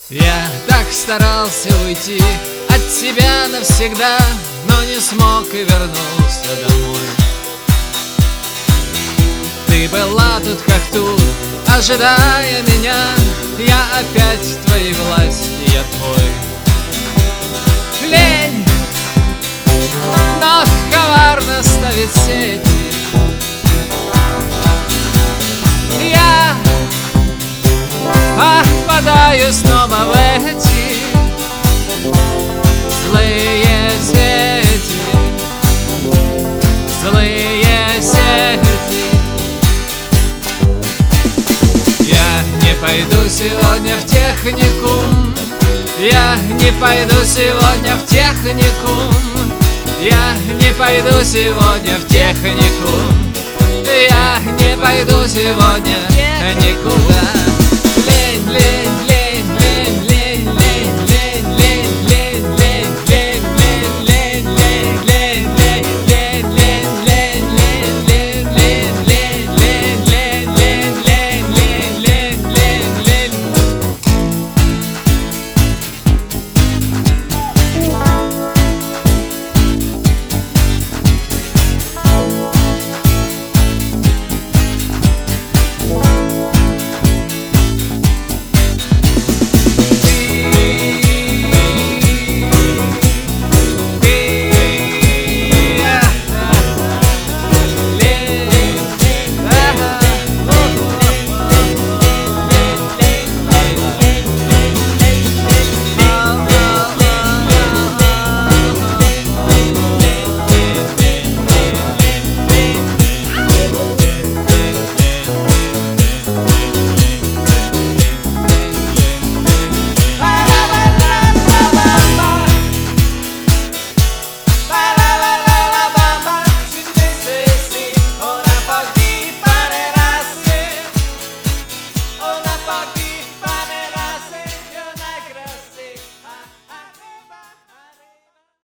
Я так старался уйти от тебя навсегда, но не смог и вернулся домой. Ты была тут как тут, ожидая меня. Я опять в твоей власти, я твой. Лень вновь коварно ставит сети. Я попадаю снова в эти злые сети, злые сети. Я не пойду сегодня в техникум, я не пойду сегодня в техникум, я не пойду сегодня в техникум, я не пойду сегодня никуда. Лень, лень.